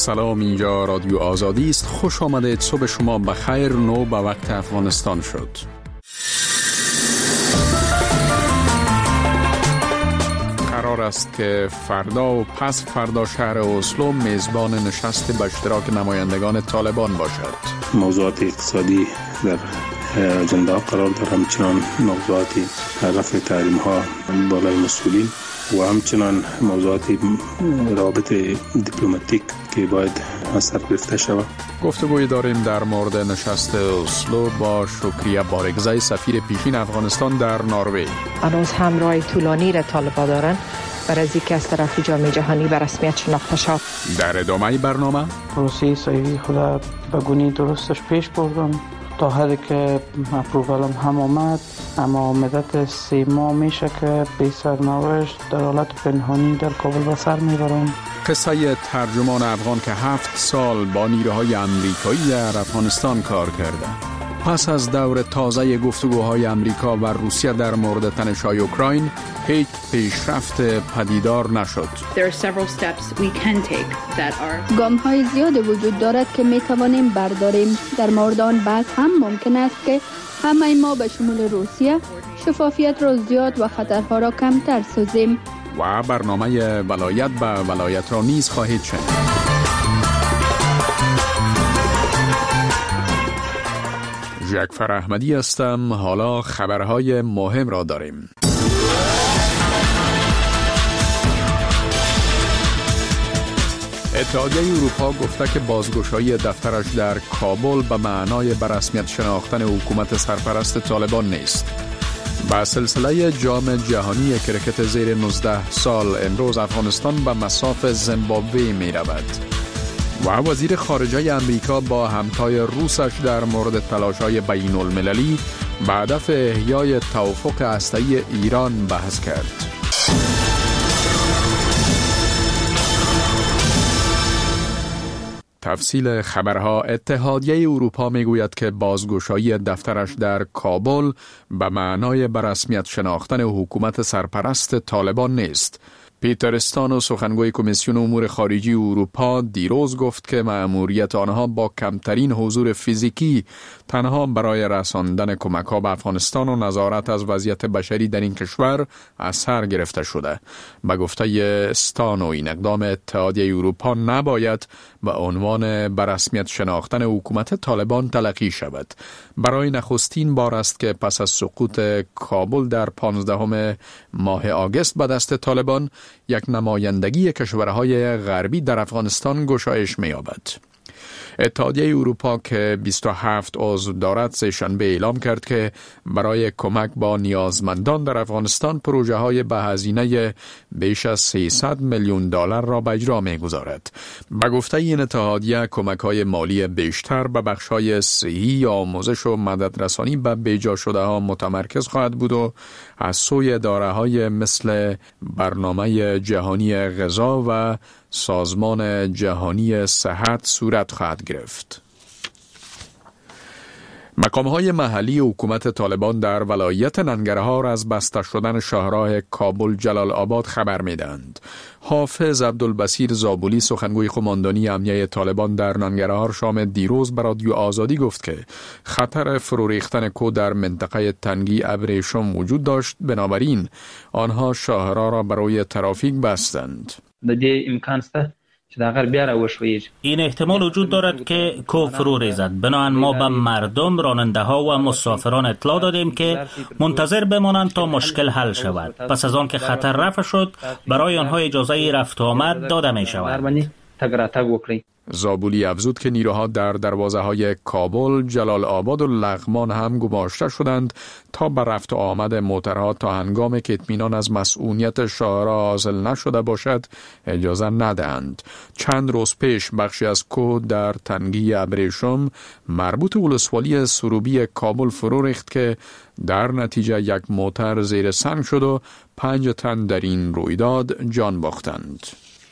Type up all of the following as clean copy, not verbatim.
سلام، اینجا رادیو آزادی است. خوش آمدید. صبح شما بخیر. نو به وقت افغانستان شد. قرار است که فردا و پس فردا شهر اسلو میزبان نشست به اشتراک نمایندگان طالبان باشد. موضوعات اقتصادی در اجندا قرار دارد، همچنان موضوعات رفع تحریم ها بالای مسئولین و همچنان موضوعات روابط دیپلماتیک که باید سر گرفته شود. گفتگوی داریم در مورد نشست اسلو با شکریه بارگزای، سفیر پیشین افغانستان در نروژ. هنوز هم راه طولانی را طالبان دارند برای از اینکه از طرف جامعه جهانی به رسمیت شناخته شود. در ادامه برنامه پروسه صحیحی خود به گونی درستش پیش بردم تا حدی که اپرووالم هم آمد، اما مدت 3 ماه میشه که بی سرنوشت در حالت پنهانی در کابل به سر میبرم. قصه ترجمان افغان که 7 سال با نیروهای امریکایی در افغانستان کار کرده. پس از دور تازه گفتگوهای امریکا و روسیه در مورد تنش‌های اوکراین، هیچ پیشرفت پدیدار نشد. گام‌های زیاد وجود دارد که می‌توانیم برداریم. در مورد آن بحث هم ممکن است که همه ما به شمول روسیه شفافیت را زیاد و خطرها را کمتر سازیم. و برنامه ولایت به ولایت را نیز خواهید شنید. جعفر احمدی هستم. حالا خبرهای مهم را داریم. اتحادیه اروپا گفته که بازگشایی دفترش در کابل به معنای به رسمیت شناختن حکومت سرپرست طالبان نیست. با سلسله جام جهانی کرکت زیر 19 سال امروز افغانستان به مصاف زیمبابوه می رود. و وزیر خارجه امریکا با همتای روسش در مورد تلاش‌های بین المللی به هدف احیای توافق هسته‌ای ایران بحث کرد. تفصیل خبرها. اتحادیه اروپا میگوید که بازگشایی دفترش در کابل به معنای به رسمیت شناختن حکومت سرپرست طالبان نیست. پیتر استانو، سخنگوی کمیسیون امور خارجی اروپا، دیروز گفت که مأموریت آنها با کمترین حضور فیزیکی تنها برای رساندن کمک‌ها به افغانستان و نظارت از وضعیت بشری در این کشور از سر گرفته شده. به گفته استانو، این اقدام اتحادیه اروپا نباید به عنوان به رسمیت شناختن حکومت طالبان تلقی شود. برای نخستین بار است که پس از سقوط کابل در 15 ماه آگوست به دست طالبان، یک نمایندگی کشورهای غربی در افغانستان گشایش می‌یابد. اتحادیه اروپا که 27 عضو دارد سه‌شنبه اعلام کرد که برای کمک با نیازمندان در افغانستان پروژه‌های به هزینه بیش از 300 میلیون دلار را به اجرا می‌گذارد. به گفته این اتحادیه، کمک‌های مالی بیشتر به بخش‌های صحی، آموزش و مددرسانی به بیجا شده‌ها متمرکز خواهد بود و از سوی اداره‌های مثل برنامه جهانی غذا و سازمان جهانی صحت صورت خواهد گرفت. مقام‌های محلی حکومت طالبان در ولایت ننگرهار از بسته شدن شاهراه کابل جلال آباد خبر می‌دهند. حافظ عبدالبصیر زابولی، سخنگوی قماندانی امنیه طالبان در ننگرهار، شام دیروز به رادیو آزادی گفت که خطر فرو ریختن کود در منطقه تنگی ابریشم وجود داشت، بنابراین آنها شاهراه را برای ترافیک بستند. این احتمال وجود دارد که کو فرو ریزد. بنابراین ما به مردم، راننده ها و مسافران اطلاع دادیم که منتظر بمانند تا مشکل حل شود. پس از آن که خطر رفع شد، برای آنها اجازه رفت و آمد داده می شود. زابولی افزود که نیروها در دروازه‌های کابل، جلال آباد و لغمان هم گماشته شدند تا به رفت و آمد موترها تا هنگامی که اطمینان از مسئولیت شاهراه حاصل نشده باشد اجازه ندهند. چند روز پیش بخشی از کوه در تنگی ابریشم مربوط ولسوالی سروبی کابل فرو ریخت که در نتیجه یک موتر زیر سنگ شد و 5 تن در این رویداد جان باختند.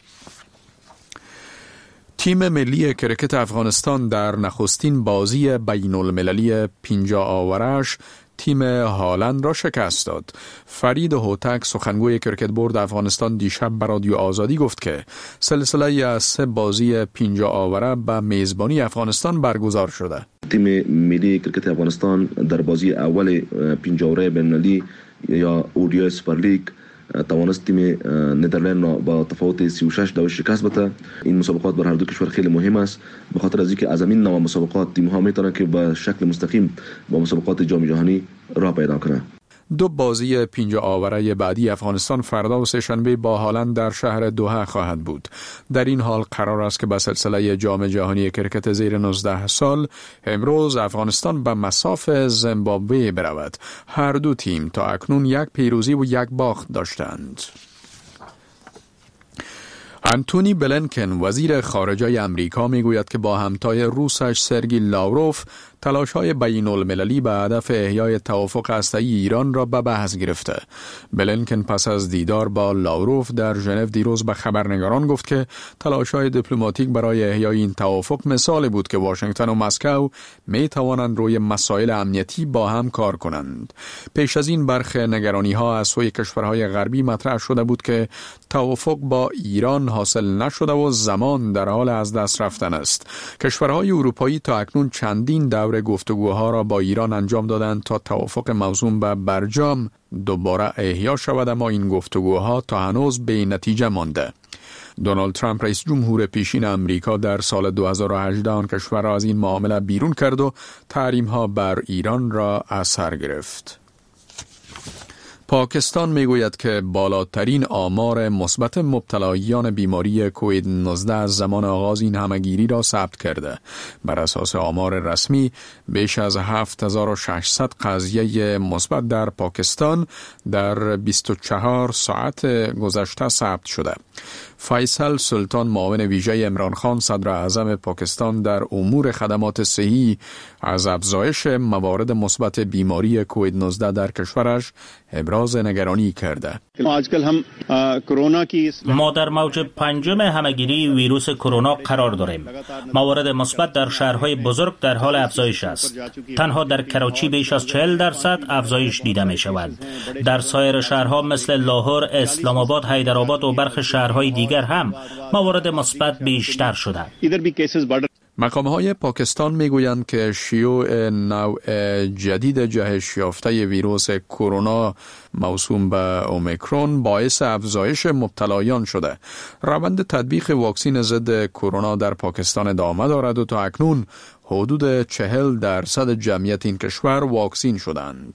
تیم ملی کرکت افغانستان در نخستین بازی بین المللی 50 آورش تیم هالند را شکست داد. فرید هوتک سخنگوی کریکت بورد افغانستان دیشب به رادیو آزادی گفت که سلسله از 3 بازی 50 آوره به میزبانی افغانستان برگزار شده. تیم ملی کریکت افغانستان در بازی اول 50 آوره بین‌المللی یا اودیای سوپر لیگ توانست تیم ندرلند را با تفاوت 36 دو شکست بده. این مسابقات بر هر دو کشور خیلی مهم است، به خاطر از اینکه از این نوع مسابقات تیم ها میتونن که به شکل مستقیم با مسابقات جام جهانی راه پیدا کنند. 2 بازی 50 آوره بعدی افغانستان فردا و سه‌شنبه با هالند در شهر دوحه خواهد بود. در این حال قرار است که به سلسله جام جهانی کرکت زیر 19 سال امروز افغانستان به مصاف زیمبابوه برود. هر دو تیم تا اکنون 1 پیروزی و 1 باخت داشتند. انتونی بلینکن وزیر خارجه امریکا میگوید که با همتای روسش سرگی لاوروف تلاش‌های بین‌المللی به هدف احیای توافق هسته‌ای ایران را به بحث گرفته. بلینکن پس از دیدار با لاوروف در ژنو دیروز به خبرنگاران گفت که تلاش‌های دیپلماتیک برای احیای این توافق مثالی بود که واشنگتن و مسکو می توانند روی مسائل امنیتی با هم کار کنند. پیش از این برخی نگرانی‌ها از سوی کشورهای غربی مطرح شده بود که توافق با ایران حاصل نشده و زمان در حال از دست رفتن است. کشورهای اروپایی تا اکنون چندین دور گفتگوها را با ایران انجام دادند تا توافق موسوم به برجام دوباره احیا شود، اما این گفتگوها تا هنوز بی نتیجه مانده. دونالد ترامپ رئیس جمهور پیشین امریکا در سال 2018 آن کشور را از این معامله بیرون کرد و تحریم‌ها بر ایران را از سر گرفت. پاکستان میگوید که بالاترین آمار مثبت مبتلایان بیماری کووید 19 از زمان آغاز این همهگیری را ثبت کرده. بر اساس آمار رسمی بیش از 7600 قضیه مثبت در پاکستان در 24 ساعت گذشته ثبت شده. فیصل سلطان معاون ویژه عمران خان صدر اعظم پاکستان در امور خدمات صحی از افزایش موارد مثبت بیماری کووید 19 در کشورش ابراز نگرانی کرده. ما در موج 5 همهگیری ویروس کرونا قرار داریم. موارد مثبت در شهرهای بزرگ در حال افزایش است. تنها در کراچی بیش از 40% افزایش دیده می شود. در سایر شهرها مثل لاهور، اسلام آباد، حیدرآباد و برخی شهرهای دیگر هم موارد مثبت بیشتر شده. مقام‌های پاکستان میگویند که شیوع نوع جدید جهش یافته ویروس کرونا موسوم به اومیکرون باعث افزایش مبتلایان شده. روند تطبیق واکسن ضد کرونا در پاکستان ادامه دارد و تا اکنون حدود 40% جمعیت این کشور واکسین شدند.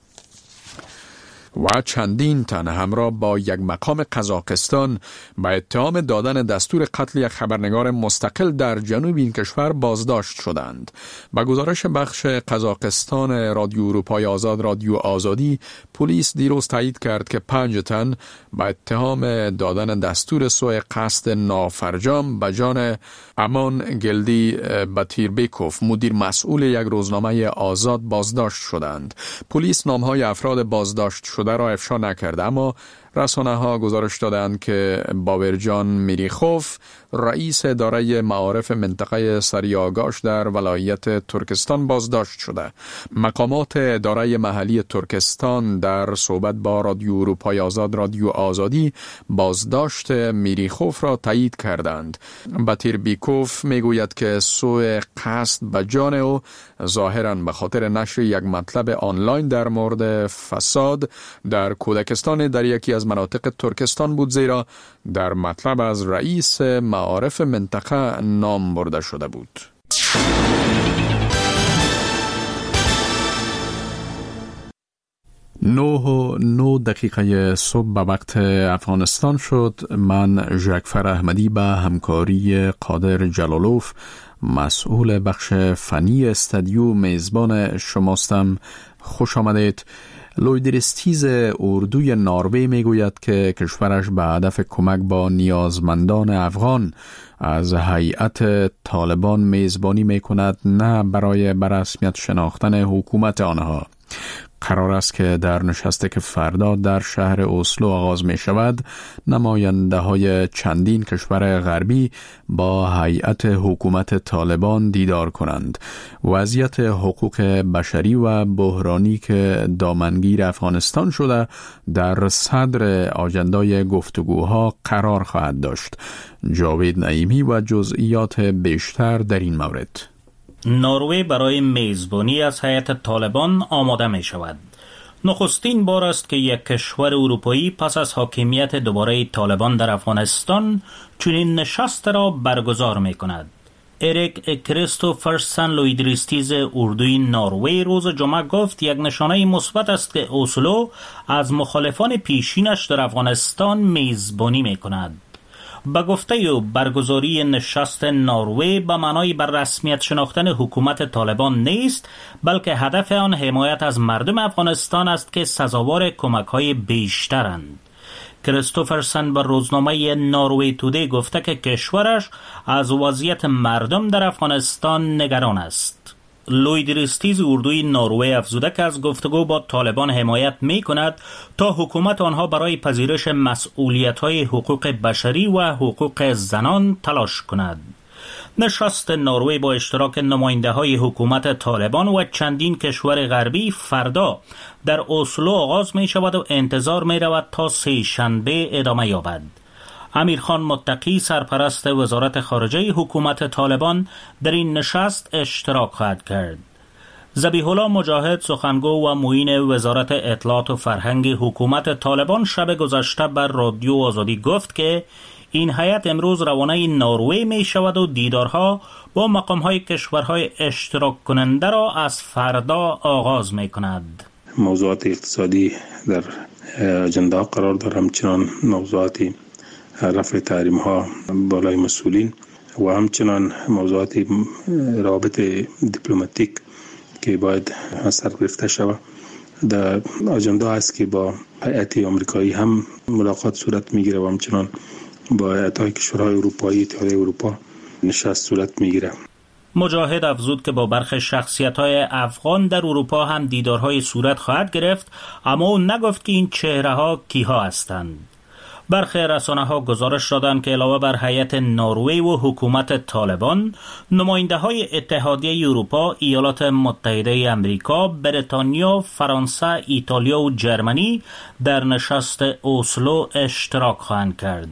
و چندین تن همراه با یک مقام قزاقستان به اتهام دادن دستور قتل یک خبرنگار مستقل در جنوب این کشور بازداشت شدند. با گزارش بخش قزاقستان رادیو اروپای آزاد رادیو آزادی، پلیس دیروز تایید کرد که 5 تن به اتهام دادن دستور سوء قصد نافرجام به جان امان گلدی باتیربیکوف، مدیر مسئول یک روزنامه آزاد، بازداشت شدند. پلیس نامهای افراد بازداشت شده را افشا نکرد، اما رسانه ها گزارش دادند که باورجان میریخوف، رئیس اداره معارف منطقه سریاگاش در ولایت ترکستان، بازداشت شده. مقامات اداره محلی ترکستان در صحبت با رادیو اروپای آزاد رادیو آزادی بازداشت میریخوف را تایید کردند. باتیربیکوف میگوید که سوء قصد به جان او ظاهراً به خاطر نشر یک مطلب آنلاین در مورد فساد در کودکستان در یکی از مناطق ترکستان بود، زیرا در مطلب از رئیس معارف منطقه نام برده شده بود. 9:09 صبح به وقت افغانستان شد. من جعفر احمدی به همکاری قادر جلالوف مسئول بخش فنی استودیو میزبان شماستم. خوش آمدید. لویدرستیز اردوی نروژ میگوید که کشورش به هدف کمک با نیازمندان افغان از هیئت طالبان میزبانی میکند، نه برای به رسمیت شناختن حکومت آنها. قرار است که در نشستی که فردا در شهر اسلو آغاز می شود نماینده های چندین کشور غربی با هیئت حکومت طالبان دیدار کنند. وضعیت حقوق بشری و بحرانی که دامنگیر افغانستان شده در صدر آجندای گفتگوها قرار خواهد داشت. جاوید نعیمی و جزئیات بیشتر در این مورد. نروژ برای میزبانی از هیئت طالبان آماده می شود. نخستین بار است که یک کشور اروپایی پس از حاکمیت دوباره طالبان در افغانستان چنین نشست را برگزار می کند. اریک کریستوفرسن لویدریستیز اردوی نروژ روز جمعه گفت یک نشانه مثبت است که اسلو از مخالفان پیشینش در افغانستان میزبانی می کند. به گفته او برگزاری نشست نروژ به معنای بر رسمیت شناختن حکومت طالبان نیست، بلکه هدف آن حمایت از مردم افغانستان است که سزاوار کمک‌های بیشترند. کریستوفرسن به روزنامه نروژ تودی گفته که کشورش از وضعیت مردم در افغانستان نگران است. لویدریستیز اردوی نروژ افزوده که از گفتگو با طالبان حمایت می کند تا حکومت آنها برای پذیرش مسئولیت‌های حقوق بشری و حقوق زنان تلاش کند. نشست نروژ با اشتراک نماینده‌های حکومت طالبان و چندین کشور غربی فردا در اسلو آغاز می شود و انتظار می رود تا سه شنبه ادامه یابد. امیرخان متقی سرپرست وزارت خارجه حکومت طالبان در این نشست اشتراک خواهد کرد. ذبیح الله مجاهد سخنگو و معین وزارت اطلاعات و فرهنگ حکومت طالبان شب گذشته بر رادیو آزادی گفت که این هیئت امروز روانه نروژ می شود و دیدارها با مقام‌های کشورهای اشتراک کننده را از فردا آغاز می کند. موضوعات اقتصادی در اجندا قرار دارد، همچنان موضوعات رفع تحریم ها بالای مسئولین و همچنان موضوعات روابط دیپلماتیک که باید سر گرفته شود. در اجندا است که با هیئت آمریکایی هم ملاقات صورت میگیره و همچنان با هیئت‌های کشورهای اروپایی، اتحادیه اروپا نشست صورت میگیره. مجاهد افزود که با برخی شخصیت‌های افغان در اروپا هم دیدارهای صورت خواهد گرفت، اما او نگفت که این چهره‌ها کیها هستند. برخی رسانه‌ها گزارش دادند که علاوه بر هیئت نروژ و حکومت طالبان، نماینده‌های اتحادیه اروپا، ایالات متحده آمریکا، بریتانیا، فرانسه، ایتالیا و جرمنی در نشست اسلو اشتراک خواهند کرد.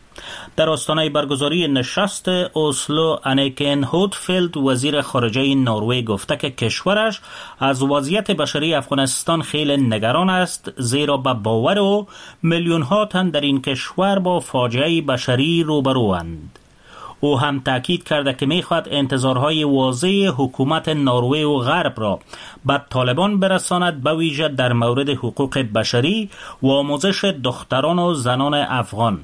در آستانه برگزاری نشست اسلو، انیکن هودفیلد وزیر خارجه نروژ گفته که کشورش از وضعیت بشری افغانستان خیلی نگران است، زیرا به باور او میلیون‌ها تن در این کشور با فاجعه بشری روبروند. او هم تأکید کرده که می‌خواهد انتظارهای واضح حکومت نروژ و غرب را به طالبان برساند، به ویژه در مورد حقوق بشری و آموزش دختران و زنان افغان.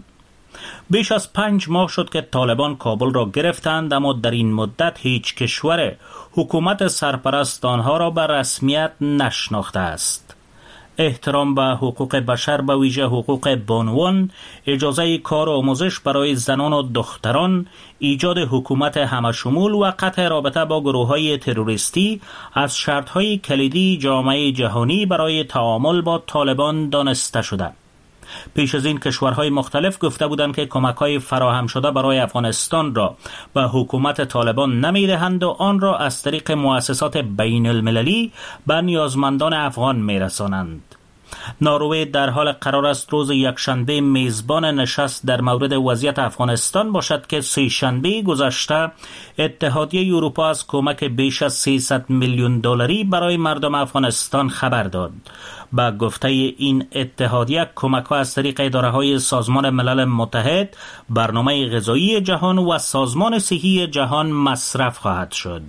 بیش از 5 ماه شد که طالبان کابل را گرفتند، اما در این مدت هیچ کشور حکومت سرپرست آنها را به رسمیت نشناخته است. احترام به حقوق بشر، به ویژه حقوق بانوان، اجازه کار و آموزش برای زنان و دختران، ایجاد حکومت همشمول و قطع رابطه با گروه‌های تروریستی از شرط‌های کلیدی جامعه جهانی برای تعامل با طالبان دانسته شده. پیش از این کشورهای مختلف گفته بودند که کمک‌های فراهم شده برای افغانستان را به حکومت طالبان نمی‌دهند و آن را از طریق مؤسسات بین المللی به نیازمندان افغان می‌رسانند. نروژ در حال قرار است روز یکشنبه میزبان نشست در مورد وضعیت افغانستان باشد که سه شنبه گذشته اتحادیه اروپا از کمک بیش از 300 میلیون دلاری برای مردم افغانستان خبر داد. با گفته این اتحادیه کمک‌ها از طریق اداره‌های سازمان ملل متحد، برنامه غذایی جهان و سازمان صحی جهان مصرف خواهد شد.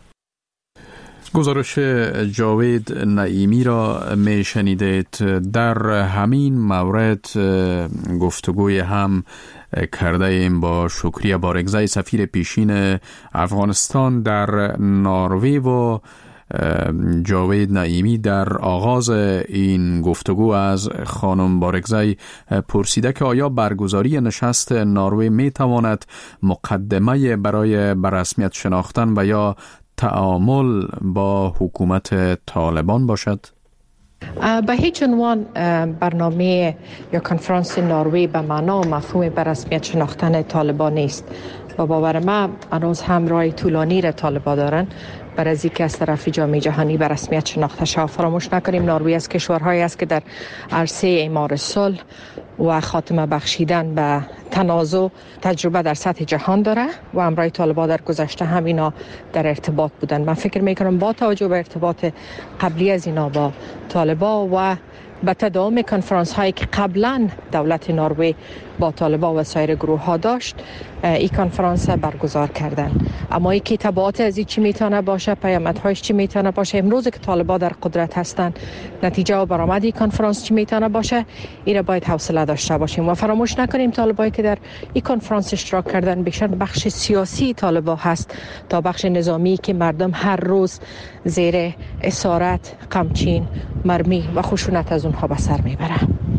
گزارش جاوید نعیمی را می شنیدید. در همین مورد گفتگوی هم کرده ایم با شکریه بارگزای سفیر پیشین افغانستان در نروژ و جاوید نعیمی در آغاز این گفتگو از خانم بارگزای پرسیده که آیا برگزاری نشست نروژ می تواند مقدمه برای بررسمیت شناختن و یا تعامل با حکومت طالبان باشد؟ به هیچ عنوان برنامه یا کنفرانس نروژ به معنا و مفهوم به رسمیت شناختن طالبان نیست. و باور من هنوز هم راه طولانی را طالبان دارن برای از اینکه از طرف جامعه جهانی به رسمیت شناخته شود. فراموش نکنیم نروژ از کشورهایی است که در عرصه اعمار صلح و خاتمه بخشیدن به تنازع تجربه در سطح جهان داره و همراه طالبان در گذشته هم اینا در ارتباط بودن. من فکر میکنم با توجه به ارتباط قبلی از اینا با طالبان و به تداوم کنفرانس هایی که قبلا دولت نروژ با طالبان و سایر گروه ها داشت، این کنفرانس برگزار کردن. اما این که تبعات از این چی میتونه باشه، پیامدهایش چی میتونه باشه، امروز که طالبان در قدرت هستن نتیجه و برآمد این کنفرانس چی میتونه باشه، این را باید حوصله داشته باشیم. و فراموش نکنیم طالبانی که در این کنفرانس اشتراک کردن بیشتر بخش سیاسی طالبان هست تا بخش نظامی که مردم هر روز زیر اسارت، قمچین، مرمی و خشونت از اونها به سر میبره.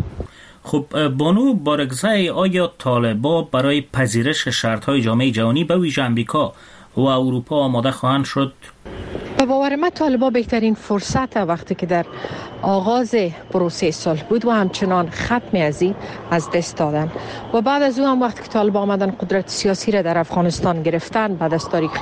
خب بانو بارگزای، آیا طالبان برای پذیرش شرط‌های جامعه جهانی به ویژه امریکا و اروپا آماده خواهند شد؟ به باور من طالبان بهترین فرصت وقتی که در آغاز پروسه صلح بود و همچنان ختم از دست دادن و بعد از اون هم وقتی که طالبان آمدن قدرت سیاسی را در افغانستان گرفتن بعد از تاریخ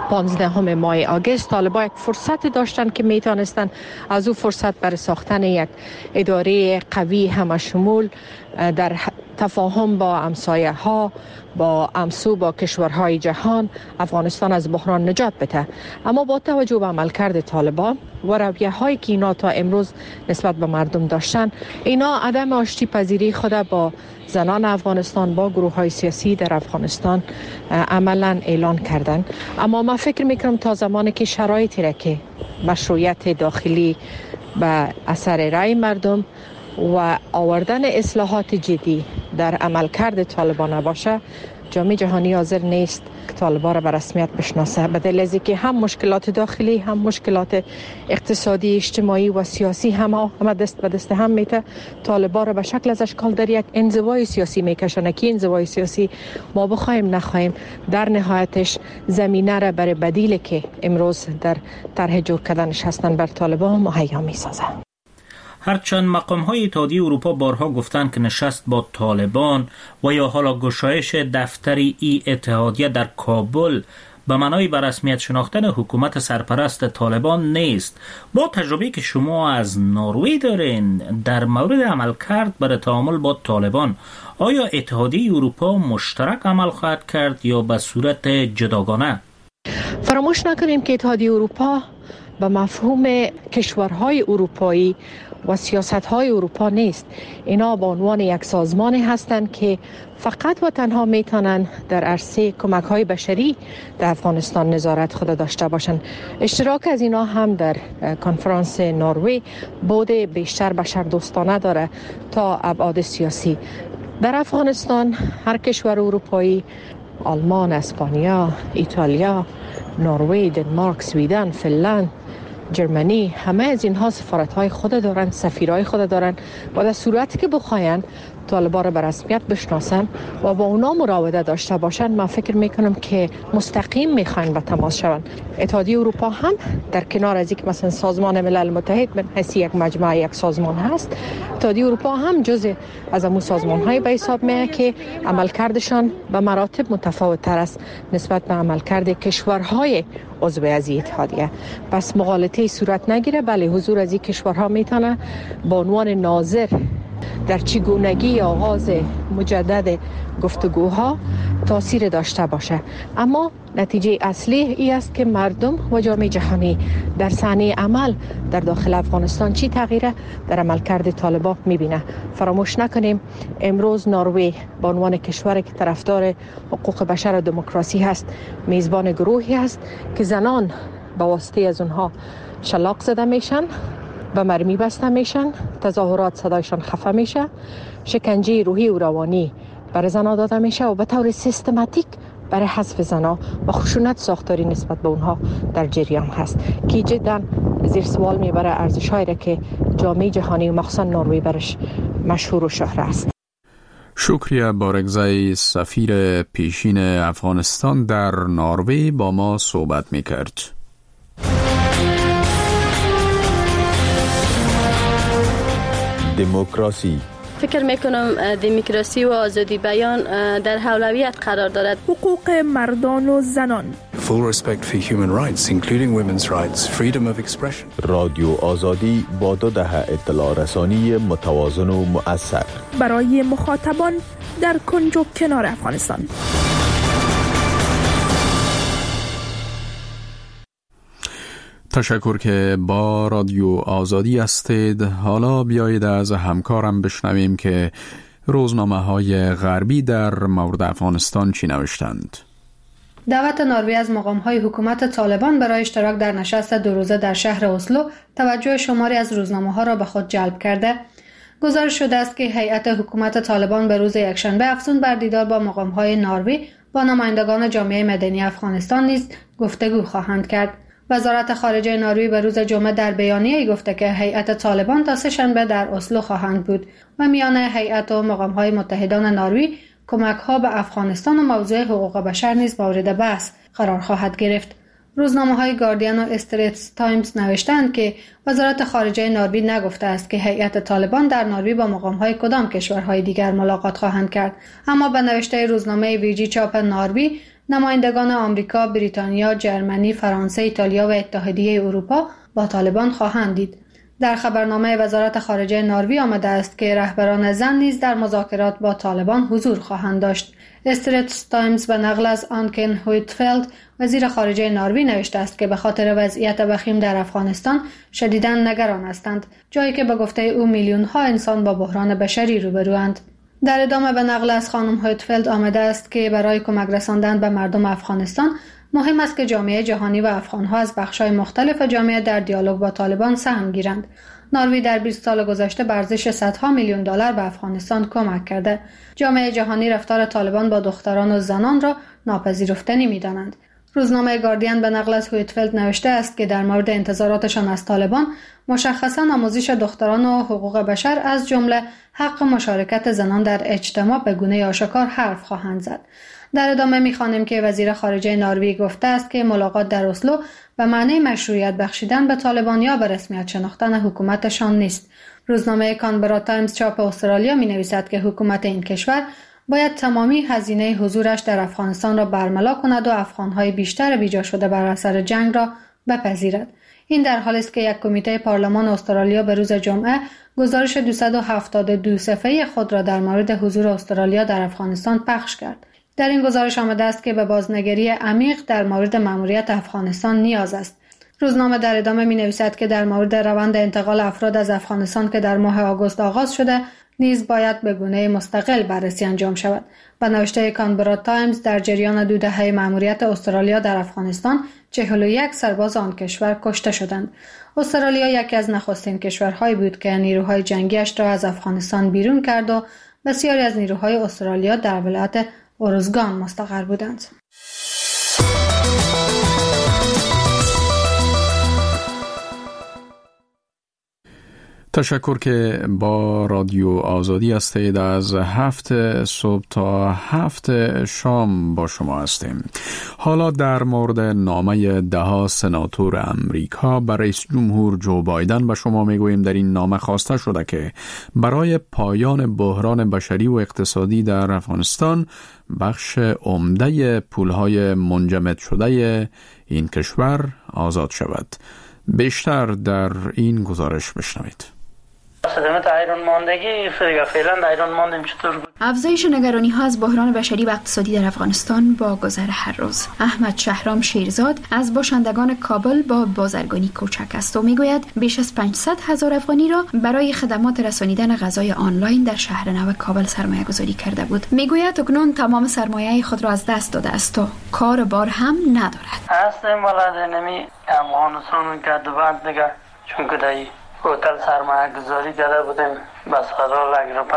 15 ماه آگوست، طالبان یک فرصت داشتن که میتونستن از اون فرصت برای ساختن یک اداره قوی همشمول در تفاهم با همسایه ها، با همسو با کشورهای جهان افغانستان از بحران نجات بده. اما با توجه به عملکرد طالبان و رویه هایی که اینا تا امروز نسبت به مردم داشتن، اینا عدم آشتی پذیری خود با زنان افغانستان، با گروه های سیاسی در افغانستان عملا اعلان کردن. اما من فکر میکنم تا زمانی که شرایطی را که مشروعیت داخلی به اثر رای مردم و آوردن اصلاحات جدی در عملکرد طالبان نباشه، جامعه جهانی حاضر نیست که طالبان را به رسمیت بشناسه، به دلیل از اینکه هم مشکلات داخلی هم مشکلات اقتصادی، اجتماعی و سیاسی همه دست به دست هم میته. طالبان را به شکل از اشکال در یک انزوای سیاسی میکشونه که انزوای سیاسی ما بخوایم نخوایم در نهایتش زمینه را برای بدیلی که امروز در طرح جور کردنش هستن بر طالبان مهیا میسازه. هرچند مقام‌های اتحادیه اروپا بارها گفتند که نشست با طالبان و یا حالا گشایش دفتر ای اتحادیه در کابل به معنای به رسمیت شناختن حکومت سرپرست طالبان نیست، با تجربه که شما از نروژ دارین در مورد عملکرد برای تعامل با طالبان، آیا اتحادیه اروپا مشترک عمل خواهد کرد یا به صورت جداگانه؟ فراموش نکنیم که اتحادیه اروپا به مفهوم کشورهای اروپایی و سیاست‌های اروپا نیست. اینا به عنوان یک سازمان هستند که فقط و تنها میتونن در عرصه کمک‌های بشری در افغانستان نظارت خود داشته باشند. اشتراک از اینا هم در کنفرانس نروژ بود بیشتر بشردوستانه داره تا ابعاد سیاسی. در افغانستان هر کشور اروپایی، آلمان، اسپانیا، ایتالیا، نروژ، دنمارک، سویدن، فنلند، جرمنی، همه از اینها سفارت‌های خود دارن، سفیرهای خود دارن و در صورتی که بخواین طالبان را به رسمیت بشناسن و با اونا مراوده داشته باشن، من فکر میکنم که مستقیم میخواین به تماس شون. اتحادیه اروپا هم در کنار از اینکه مثلا سازمان ملل متحد من حسی یک مجمع یک سازمان هست، اتحادیه اروپا هم جزء از همون سازمان‌های به حساب میاد که عملکردشان به مراتب متفاوت تر است نسبت به عملکرد کشورهای عضو از اتحادیه. پس مغالطه صورت نگیره، بله حضور از این کشورها میتونه به عنوان ناظر در چگونگی آغاز مجدد گفتگوها تاثیر داشته باشه. اما نتیجه اصلی ای است که مردم و جامعه جهانی در صحنه عمل در داخل افغانستان چی تغییره در عملکرد طالبان میبینه. فراموش نکنیم امروز نروژ به عنوان کشوری که طرفدار حقوق بشر و دموکراسی هست، میزبان گروهی است که زنان به واسطه از اونها شلاق زده میشن، به مرمی بسته میشن، تظاهرات صدایشان خفه میشه، شکنجه روحی و روانی برای زنها داده میشه و به طور سیستماتیک برای حذف زنها و خشونت ساختاری نسبت به اونها در جریان هست که جدا زیر سوال میبره ارزش‌هایی را که جامعه جهانی و مخصوصا نروژ برش مشهور و شهره است. شکریه بارگزای، سفیر پیشین افغانستان در نروژ با ما صحبت میکرد. دموکراسی. فکر میکنم دموکراسی و آزادی بیان در اولویت قرار دارد. حقوق مردان و زنان. Full respect for human rights, including women's rights, freedom of expression. رادیو آزادی با 2 دهه اطلاع رسانی متوازن و مؤثر برای مخاطبان در کنج و کنار افغانستان. تشکر که با رادیو آزادی هستید. حالا بیایید از همکارم بشنویم که روزنامه‌های غربی در مورد افغانستان چی نوشتند. دعوت نروژ از مقام‌های حکومت طالبان برای اشتراک در نشست 2 روزه در شهر اسلو توجه شماری از روزنامه‌ها را به خود جلب کرده. گزارش شده است که هیئت حکومت طالبان به روز یکشنبه افزون بر دیدار با مقام‌های نروژ با نمایندگان جامعه مدنی افغانستان نیز گفتگو خواهند کرد. وزارت خارجه نروژ به روز جمعه در بیانیه‌ای گفته که هیئت طالبان تا 3 شنبه در اسلو خواهند بود و میان هیئت و مقام‌های متحدان نروژ کمک‌ها به افغانستان و موضوع حقوق بشر نیز مورد بحث قرار خواهد گرفت. روزنامه‌های گاردین و استریت تایمز نوشتند که وزارت خارجه نروژ نگفته است که هیئت طالبان در نروژ با مقام‌های کدام کشورهای دیگر ملاقات خواهند کرد، اما به نوشته روزنامه ویجی چاپ نروژ نمایندگان آمریکا، بریتانیا، جرمنی، فرانسه، ایتالیا و اتحادیه اروپا با طالبان خواهند دید. در خبرنامه وزارت خارجه نروژ آمده است که رهبران زن نیز در مذاکرات با طالبان حضور خواهند داشت. استریت تایمز به نقل از آنکن هویتفلد وزیر خارجه نروژ نوشته است که به خاطر وضعیت وخیم در افغانستان شدیداً نگران هستند، جایی که به گفته او میلیون‌ها انسان با بحران بشری روبروند. در ادامه به نقل از خانم هویتفلد آمده است که برای کمک رساندن به مردم افغانستان مهم است که جامعه جهانی و افغان‌ها از بخش‌های مختلف جامعه در دیالوگ با طالبان سهم گیرند. نروژ در 20 سال گذشته به ارزش صدها میلیون دلار به افغانستان کمک کرده. جامعه جهانی رفتار طالبان با دختران و زنان را ناپذیرفتنی می‌دانند. روزنامه گاردین به نقل از هویتفلد نوشته است که در مورد انتظاراتشان از طالبان مشخصاً آموزش دختران و حقوق بشر از جمله حق مشارکت زنان در اجتماع به گونه آشکار حرف خواهند زد. در ادامه می‌خوانیم که وزیر خارجه نروژ گفته است که ملاقات در اسلو به معنی مشروعیت بخشیدن به طالبان یا به رسمیت شناختن حکومتشان نیست. روزنامه کانبرا تایمز چاپ استرالیا می‌نویسد که حکومت این کشور باید تمامی هزینه حضورش در افغانستان را برملا کند و افغان‌های بیشتر بیجا شده بر اثر جنگ را بپذیرد. این در حالی است که یک کمیته پارلمان استرالیا به روز جمعه گزارش 272 صفحه‌ای خود را در مورد حضور استرالیا در افغانستان پخش کرد. در این گزارش آمده است که به بازنگری عمیق در مورد مأموریت افغانستان نیاز است. روزنامه در ادامه می‌نویسد که در مورد روند انتقال افراد از افغانستان که در ماه آگوست آغاز شده نیز باید به گونه مستقل بررسی انجام شود. به نوشته کانبرا تایمز در جریان 2 دهه مأموریت استرالیا در افغانستان 41 سرباز آن کشور کشته شدند. استرالیا یکی از نخستین کشورهایی بود که نیروهای جنگیش را از افغانستان بیرون کرد و بسیاری از نیروهای استرالیا در ولایت اورزگان مستقر بودند. تشکر که با رادیو آزادی هستید. از 7 صبح تا 7 شام با شما هستیم. حالا در مورد نامه 10 سناتور امریکا به رئیس جمهور جو بایدن به شما میگوییم. در این نامه خواسته شده که برای پایان بحران بشری و اقتصادی در افغانستان بخش عمده پولهای منجمد شده این کشور آزاد شود. بیشتر در این گزارش بشنوید. افزایش نگرانی ها از بحران بشری و اقتصادی در افغانستان با گذر هر روز. احمد شهرام شیرزاد از باشندگان کابل با بازرگانی کوچک است و میگوید بیش از 500,000 افغانی را برای خدمات رسانیدن غذای آنلاین در شهر نو کابل سرمایه گذاری کرده بود. میگوید اکنون تمام سرمایه خود را از دست داده است و کار بار هم ندارد. هستم ولد نمی افغانستان که دوباره دیگه چون که هتل سرمایه گذاری کرده بودیم بس خدا لگ روپا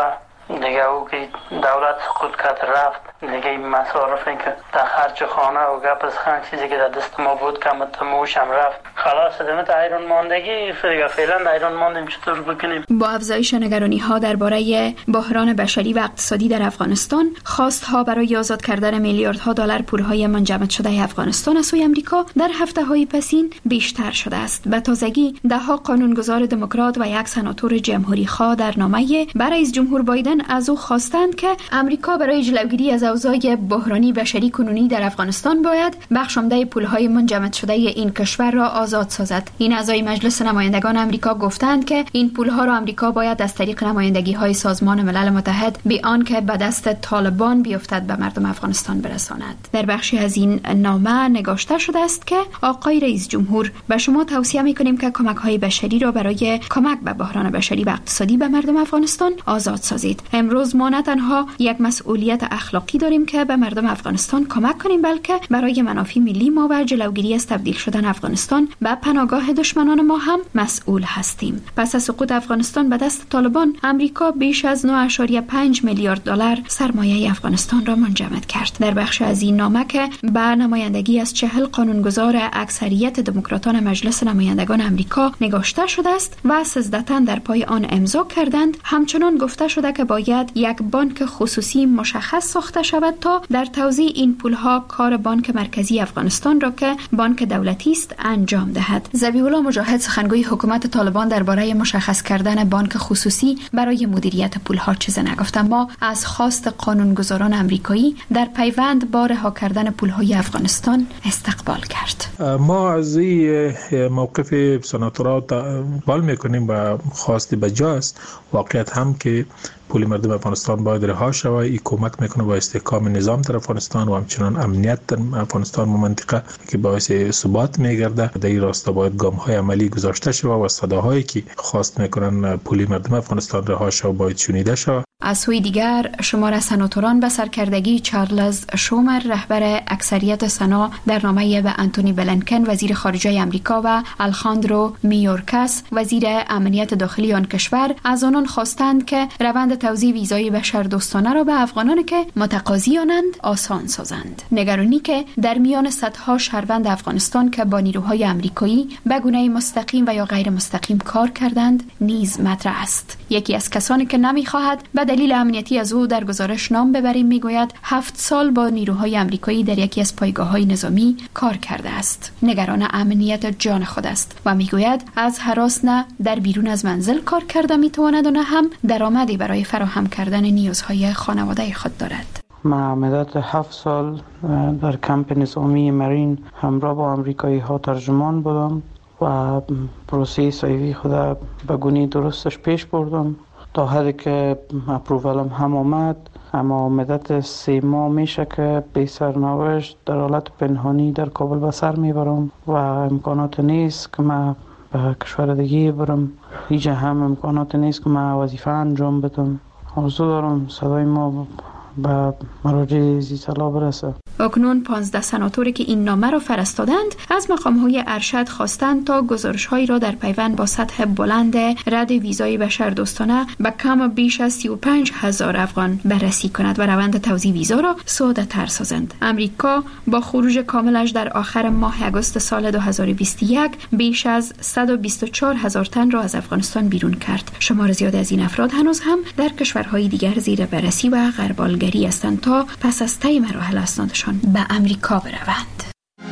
دیگه او که دولت سقوط کرد رفت، دیگه این مصارف این که در خرج خانه و گپ از خان چیزی که در دست ما بود کمت موش هم رفت. خلاص دمت ایران ماندگی فعلا ایران ماندیم چطور بکنیم. با افزایش نگرانی ها درباره بحران بشری و اقتصادی در افغانستان، خواست ها برای آزاد کردن میلیاردها دلار پولهای منجمد شده افغانستان از سوی آمریکا در هفته های پسین بیشتر شده است. به تازگی دهها قانونگذار دموکرات و یک سناتور جمهوری خواه در نامه برای رئیس جمهور بایدن از او خواستند که آمریکا برای جلوگیری از اوضاع بحرانی بشری کنونی در افغانستان باید بخش عمده پولهای منجمد شده این کشور را آزاد سازد. این اعضای مجلس نمایندگان آمریکا گفتند که این پولها را آمریکا باید از طریق نمایندگی‌های سازمان ملل متحد بی آنکه به دست طالبان بیفتد به مردم افغانستان برساند. در بخشی از این نامه نگاشته شده است که آقای رئیس جمهور، به شما توصیه می‌کنیم که کمک‌های بشری را برای کمک به بحران بشری و اقتصادی به مردم افغانستان آزاد سازید. امروز ما نه تنها یک مسئولیت اخلاقی داریم که به مردم افغانستان کمک کنیم، بلکه برای منافع ملی ما و جلوگیری از تبدیل شدن افغانستان به پناهگاه دشمنان ما هم مسئول هستیم. پس از سقوط افغانستان به دست طالبان، امریکا بیش از 9.5 میلیارد دلار سرمایه افغانستان را منجمد کرد. در بخش از این نامه که به نمایندگی از 40 قانونگذار اکثریت دموکراتان مجلس نمایندگان امریکا نگاشته شده است و 13 تن در پای آن امضا کردند، همچنان گفته شده که باید یک بانک خصوصی مشخص ساخته شود تا در توزیع این پولها کار بانک مرکزی افغانستان را که بانک دولتی است انجام دهد. ذبیح الله مجاهد، سخنگوی حکومت طالبان، درباره مشخص کردن بانک خصوصی برای مدیریت پولها چیزی نگفت، اما از خواست قانونگذاران آمریکایی در پیوند با رها کردن پولهای افغانستان استقبال کرد. ما از این موقف سناتورات بال میکنیم و خواست بجاست. واقعیت هم که پول مردم افغانستان باید رها شود. این کمک میکنه با استحکام نظام در افغانستان و همچنان امنیت در افغانستان و منطقه که باعث ثبات میگرده. در این راستا باید گام‌های عملی گذاشته شود و صداهایی که خواست میکنن پول مردم افغانستان رها شود باید شنیده شود. از سوی دیگر شمار سناتوران به سرکردگی چارلز شومر، رهبر اکثریت سنا، در نامه به انتونی بلینکن وزیر خارجه آمریکا و الخاندرو میورکاس وزیر امنیت داخلی آن کشور از آنان خواستند که روند توزیع ویزای بشردوستانه را به افغانان که متقاضیانند آسان سازند. نگرانی که در میان صدها شهروند افغانستان که با نیروهای آمریکایی به گونه مستقیم و یا غیر مستقیم کار کردند نیز مطرح است. یکی از کسانی که نمیخواهد به دلیل امنیتی از او در گزارش نام ببریم میگوید 7 سال با نیروهای آمریکایی در یکی از پایگاه‌های نظامی کار کرده است. نگران امنیت جان خود است و میگوید از هراس نه در بیرون از منزل کار کرده میتواند و نه هم درآمدی برای فراهم کردن نیازهای خانواده خود دارد. ما مدت 7 سال در کمپ نظامی مرین همراه با آمریکایی ها ترجمان بودم و پروسه سایوی خود به گونه درستش پیش بردم تا حدی که اپروولم هم آمد، اما مدت 3 ماه میشه که بی سرنوشت در حالت پنهانی در کابل به سر میبرم و امکانات نیست که من به کشور دیگه برم. هیچ هم امکانات نیست که من وظیفه انجام بدم. آرزو دارم صدای ما به مراجع زیصلا برسه. اکنون 15 سناتوری که این نامه را فرستادند از مقام‌های ارشد خواستند تا گزارش‌هایی را در پیوند با سطح بلند رد ویزای بشردوستانه به کم بیش از 35,000 افغان بررسی کند و روند توزیع ویزا را ساده‌تر سازند. امریکا با خروج کاملش در آخر ماه اگست سال 2021 بیش از 124,000 تن را از افغانستان بیرون کرد. شمار زیاد از این افراد هنوز هم در کشورهای دیگر زیر بررسی و غربالگری هستند تا پس از طی مراحل اسنادشان به امریکا بروند.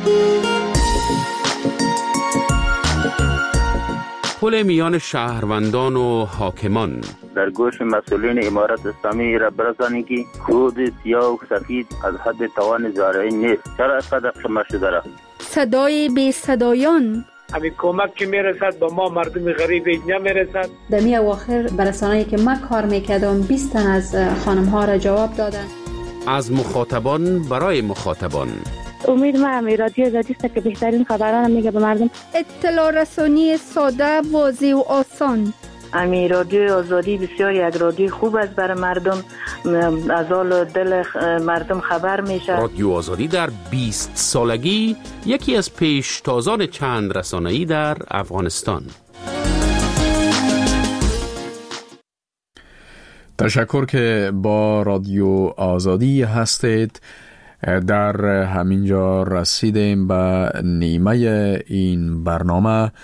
پل میان شهروندان و حاکمان در گوش مسئولین امارت اسلامی را برسانید که خود سیاه و سفید از حد توان زارعی نیست. چرا اینقدر شما شده را؟ صدای بی صدایان همین کمک که میرسد به ما مردم غریب نمیرسد. در می اواخر برسانه‌ای که من کار میکردم 20 تن از خانم ها را جواب دادن. از مخاطبان برای مخاطبان. امید من رادیو آزادی است که بهترین خبران میگه به مردم. اطلاع رسانی ساده، واضح و آسان. امی رادیو آزادی بسیار یک رادیو خوب است برای مردم، از حال دل مردم خبر میشه. رادیو آزادی در 20 سالگی یکی از پیشتازان چند رسانه‌ای در افغانستان. تشکر که با رادیو آزادی هستید. در همینجا رسیدیم به نیمه این برنامه.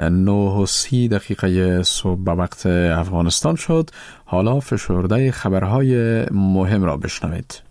9:30 صبح به وقت افغانستان شد. حالا فشرده خبرهای مهم را بشنوید.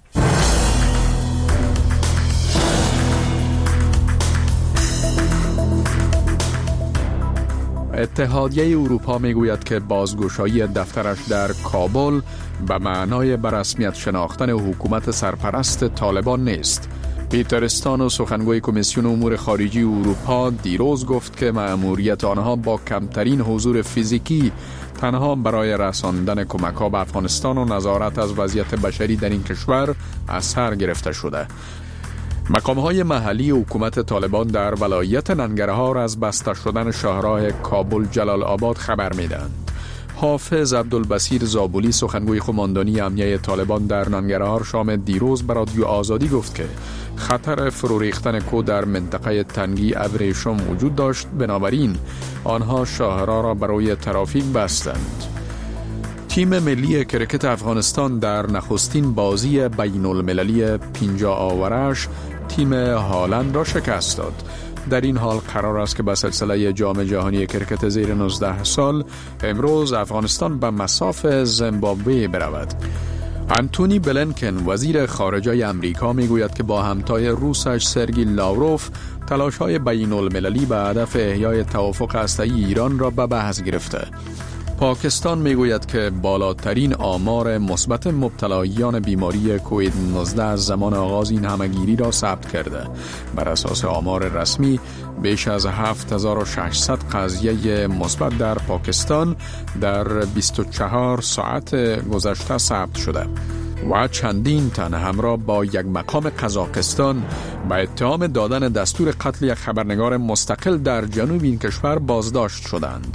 اتحادیه اروپا میگوید که بازگشایی دفترش در کابل به معنای به رسمیت شناختن حکومت سرپرست طالبان نیست. پیتر استانو سخنگوی کمیسیون امور خارجی اروپا دیروز گفت که مأموریت آنها با کمترین حضور فیزیکی تنها برای رساندن کمک‌ها به افغانستان و نظارت از وضعیت بشری در این کشور از سر گرفته شده. مقام‌های محلی حکومت طالبان در ولایت ننگرهار از بسته شدن شاهراه کابل جلال آباد خبر میدهند. حافظ عبدالبصیر زابولی سخنگوی قماندانی امنیه طالبان در ننگرهار شام دیروز به رادیو آزادی گفت که خطر فرو ریختن کو در منطقه تنگی ابریشم وجود داشت، بنابراین آنها شاهراه را برای ترافیک بستند. تیم ملی کرکت افغانستان در نخستین بازی بین المللی 50 آورش تیم هالند را شکست داد. در این حال قرار است که به سلسله جام جهانی کرکت زیر 19 سال امروز افغانستان به مصاف زیمبابوه برود. آنتونی بلینکن وزیر خارجه امریکا میگوید که با همتای روسش سرگی لاوروف تلاش‌های بین المللی به هدف احیای توافق هسته‌ای ایران را به بحث گرفته. پاکستان میگوید که بالاترین آمار مثبت مبتلایان بیماری کووید 19 از زمان آغاز این همهگیری را ثبت کرده. بر اساس آمار رسمی بیش از 7600 قضیه مثبت در پاکستان در 24 ساعت گذشته ثبت شده و چندین تن همراه با یک مقام قزاقستان به اتهام دادن دستور قتل یک خبرنگار مستقل در جنوب این کشور بازداشت شدند.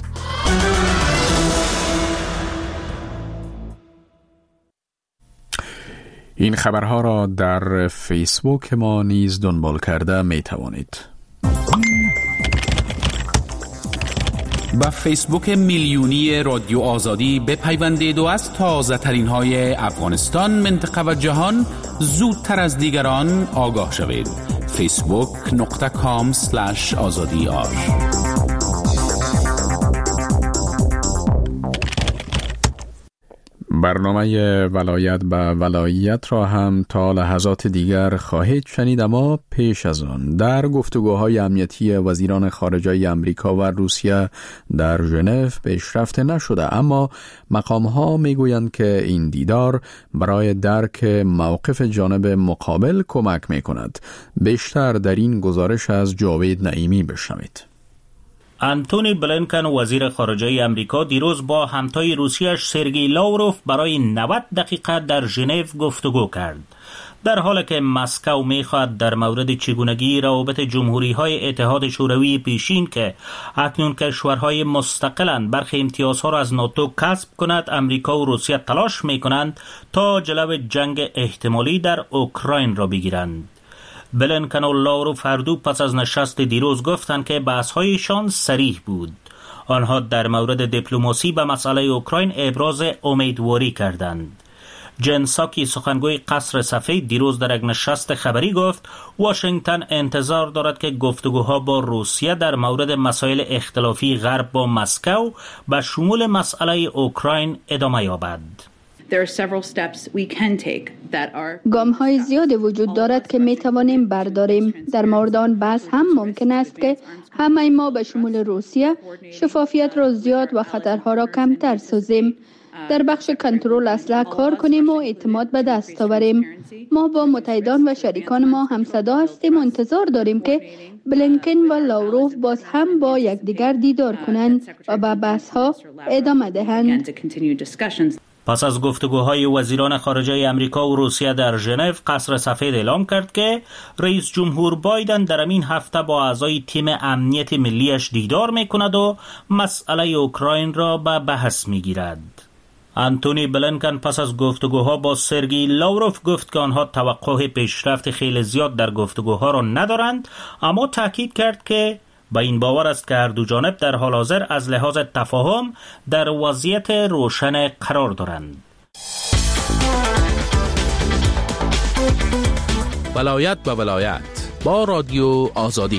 این خبرها را در فیسبوک ما نیز دنبال کرده می توانید. با فیسبوک میلیونی رادیو آزادی بپیوندید و از تازه ترین های افغانستان، منطقه و جهان زودتر از دیگران آگاه شوید. facebook.com/azadiar. برنامه ولایت به ولایت را هم تا لحظات دیگر خواهید شنید، اما پیش از آن در گفتگوهای امنیتی وزیران خارجه امریکا و روسیه در ژنو پیشرفت نشده، اما مقام‌ها میگویند که این دیدار برای درک موقف جانب مقابل کمک می‌کند. بیشتر در این گزارش از جاوید نعیمی بشنوید. آنتونی بلینکن وزیر خارجه امریکا دیروز با همتای روسیش سرگی لاوروف برای 90 دقیقه در ژنو گفتگو کرد. در حالی که مسکو می‌خواهد در مورد چگونگی روابط جمهوری‌های اتحاد شوروی پیشین که اکنون کشورهای مستقلند برخی امتیازها را از ناتو کسب کند، امریکا و روسیه تلاش می‌کنند تا جلو جنگ احتمالی در اوکراین را بگیرند. بلینکن و لاوروف هر دو پس از نشست دیروز گفتند که بحث‌هایشان صریح بود. آنها در مورد دیپلماسی به مسئله اوکراین ابراز امیدواری کردند. جن ساکی سخنگوی قصر سفید دیروز در یک نشست خبری گفت واشنگتن انتظار دارد که گفتگوها با روسیه در مورد مسائل اختلافی غرب با مسکو به شمول مسئله اوکراین ادامه یابد. گام‌های زیادی وجود دارد که می توانیم برداریم. در مورد آن بحث هم ممکن است که همه ما به شمول روسیه شفافیت را زیاد و خطرها را کمتر سازیم. در بخش کنترل اسلحه کار کنیم و اعتماد به دست آوریم. ما با متحدان و شریکان ما هم صدا هستیم و انتظار داریم که بلینکن و لاوروف باز هم با یکدیگر دیدار کنند و به بحث‌ها ادامه دهند. پس از گفتگوهای وزیران خارجه امریکا و روسیه در ژنو، قصر سفید اعلام کرد که رئیس جمهور بایدن در این هفته با اعضای تیم امنیت ملیش دیدار میکند و مسئله اوکراین را به بحث میگیرد. آنتونی بلینکن پس از گفتگوها با سرگی لاوروف گفت که آنها توقع پیشرفت خیلی زیاد در گفتگوها را ندارند، اما تاکید کرد که با این باور است که هر دو جانب در حال حاضر از لحاظ تفاهم در وضعیت روشن قرار دارند. ولایت به ولایت با رادیو آزادی.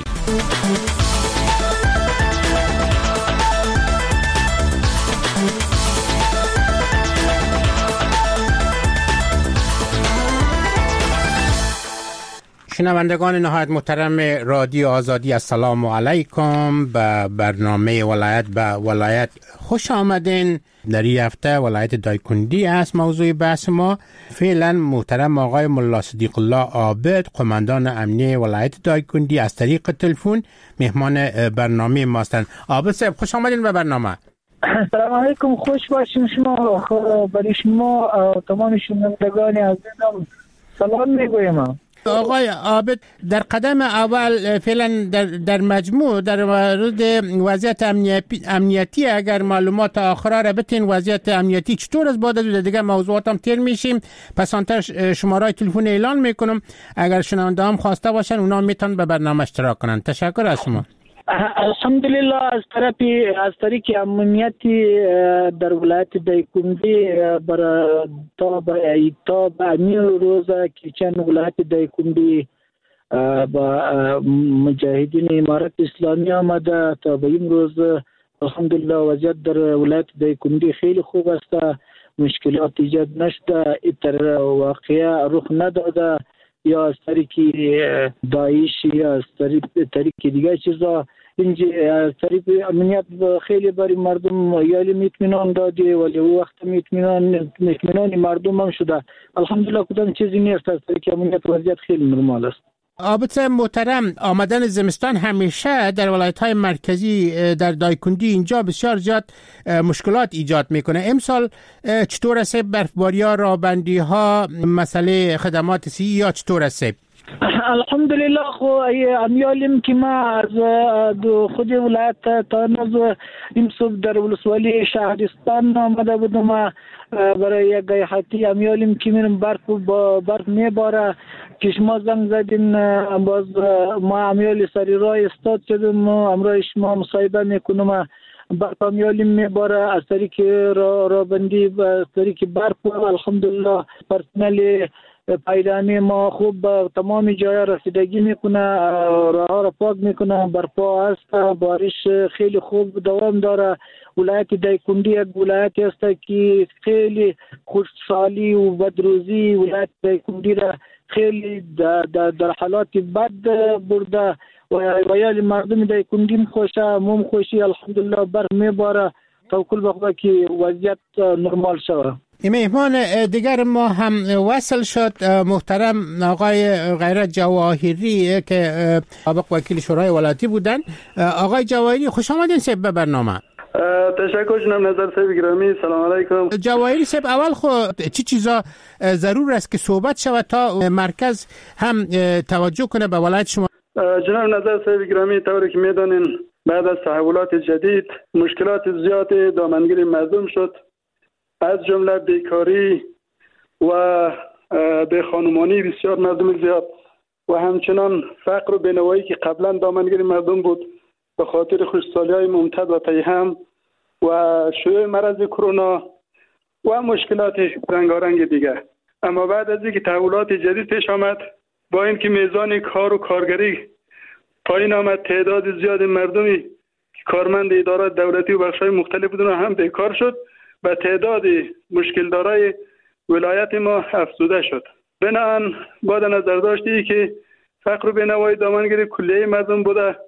شنوندگان نهایت محترم رادیو آزادی، السلام علیکم. به برنامه ولایت به ولایت خوش آمدین. در این هفته ولایت دایکنډي است موضوع بحث ما. فعلا محترم آقای ملا صدیق الله عابد، قماندان امنیه ولایت دایکنډي، از طریق تلفن مهمان برنامه ما هستند. عابد صاحب خوش آمدین به برنامه. سلام علیکم، خوش باشین. شما برای شما تمام شنوندگان عزیزم سلام میگویم. آقای عابد، در قدم اول فعلا در مجموع در مورد وضعیت امنیتی اگر معلومات آخره را بتین، وضعیت امنیتی چطور است؟ بعد از دیگه موضوعات هم تیر میشیم. پس آنتر شماره تلفن اعلان میکنم، اگر شنونده هم خواسته باشن اونا میتونن به برنامه اشتراک کنن. تشکر از شما. الحمدلله از طریق امنیتی در ولایت دایکنډي تا به امیر روزه که چند ولایت دایکنډي با مجاهدین امارت اسلامی آمده تا به این روز الحمدلله وضعیت در ولایت دایکنډي خیلی خوب است، مشکلات ایجاد نشده، اتر واقعه رخ نداده یا از طریق داعش یا از طریق دیگه چیزا. اینجا از طریق امنیت خیلی برای مردم یالی اطمینان داده، ولی او وقت اطمینان مردم هم شده. الحمدلله کدام چیزی نیست، از طریق امنیت وضعیت خیلی نرمال است. عابد صاحب محترم، آمدن زمستان همیشه در ولایت‌های مرکزی در دایکنډي اینجا بسیار زیاد مشکلات ایجاد میکنه. امسال چطور است؟ برفباری‌ها، رابندی‌ها، مسئله خدمات صحی یا چطور است؟ الحمدلله خو امیالیم که ما از خود ولایت تا نز این صبح در ولسوالی شهرستان آمده بودم برای یک گیاحتی. امیالیم که میرم برف میباره، که شما زنگ زدین باز ما امیال سری راه استاد شدیم، امروز شما مصاحبه میکنم. برف امیالیم میباره از طریق رابندی، از طریق برف. الحمدلله پرسنل پایدانی ما خوب تمام جای رسیدگی میکنه، راه را پاک میکنه، برپا است، بارش خیلی خوب دوام داره. ولایت دایکنډي یک ولایت است که خیلی خوشحالی و بدروزی ولایت دایکنډي را خیلی در حالات بد برده و یالی مردم دایکنډي خوشه، مم خوشی. الحمدلله برف میباره، توکل به خدا که وضعیت نرمال شود. مهمان دیگر ما هم وصل شد، محترم آقای غیرت جواهری که سابق وکیل شورای ولایتی بودن. آقای جواهری خوش آمدین صاحب به برنامه. تشکر جناب نظر صاحب گرامی، سلام علیکم. جواهری صاحب، اول چی چیزا ضرور است که صحبت شود تا مرکز هم توجه کنه به ولایت شما؟ جناب نظر صاحب گرامی، طوری که میدانین بعد از تحولات جدید مشکلات زیاد دامنگیر مردم شد، از جمله بیکاری و به خانمانی بسیار مردم زیاد و همچنان فقر و بینوایی که قبلا دامنگیر مردم بود به خاطر خوشسالی‌های ممتد و پیهم و شیوع مرض کرونا و مشکلات رنگارنگ دیگر. اما بعد از اینکه تحولات جدید پیش آمد، با اینکه میزان کار و کارگری پایین آمد، تعداد زیاد مردمی که کارمند ادارات دولتی و بخش‌های مختلف بودن هم بیکار شد و تعداد مشکل دارای ولایت ما افزوده شد. بنابراین با نظر داشتی که فقر و بینوایی دامنگیر کلیه مردم بوده،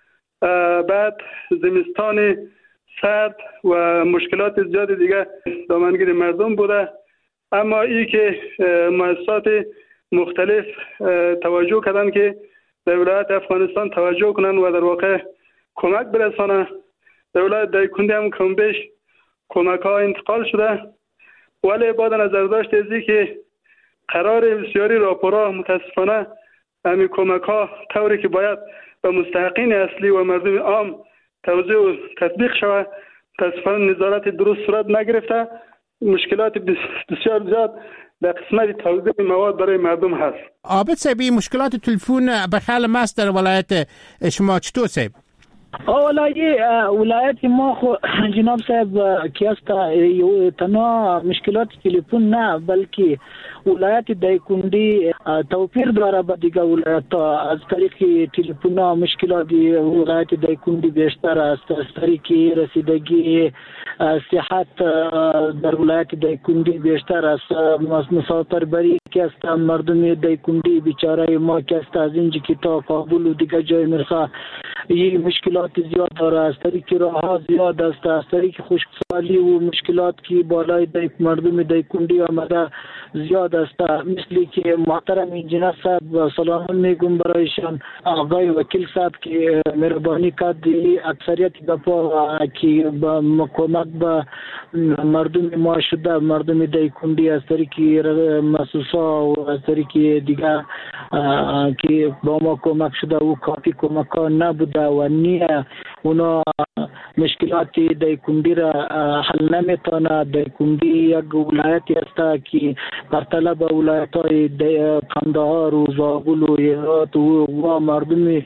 بعد زمستان سرد و مشکلات زیاد دیگه دامنگیر مردم بوده، اما این که مؤسسات مختلف توجه کردن که در ولایت افغانستان توجه کنن و در واقع کمک برسانن. در ولایت دایکنډي هم کم بیش کمک ها انتقال شده، ولی با نظر داشت ازی که قرار بسیاری راپورها متاسفانه همین کمک ها طوری که باید به مستحقین اصلی و مردم عام توزیع و تطبیق شود متاسفانه نظارت درست صورت نگرفته. مشکلات بسیار زیاد در قسمت توزیع مواد برای مردم هست. عابد صاحب، مشکلات تلفن به خیال ماست در ولایت شما چطور صاحب؟ اولا ولایت ما خو جناب صاحب که است تنها مشکلات تلفن نه بلکه ولایت دایکندی توفیر داره با دیگه ولایت از طریق تلفن مشکلات ولایت دایکندی بیشتر است از طریق رسیدگی صحت در ولایت دایکندی بیشتر است مسافر بری که است مردم دایکندی بیچاره ما که است از اینجا که تا کابل و دیگه جای میرسه این مشکلات زیاد داره از طریق راه ها زیاد است از طریق خشکسالی و مشکلات که بالای مردم دایکندی آمده زیاد است مثلی که محترم انجینر صاحب سلام میگم برایشان آقای وکیل صاحب که مهربانی کرد اکثریت گپا که با کمک به مردم ما شده مردم دایکندی از طریق مسوسا و از طریق دیگر که با ما کمک شده و کافی کمک نبوده و نیه اونا مشکلات دایکندی را حل نمیتونه. دایکندی یک ولایتی است که بر طلب ولایت های قندهار و زابل و هرات و مردم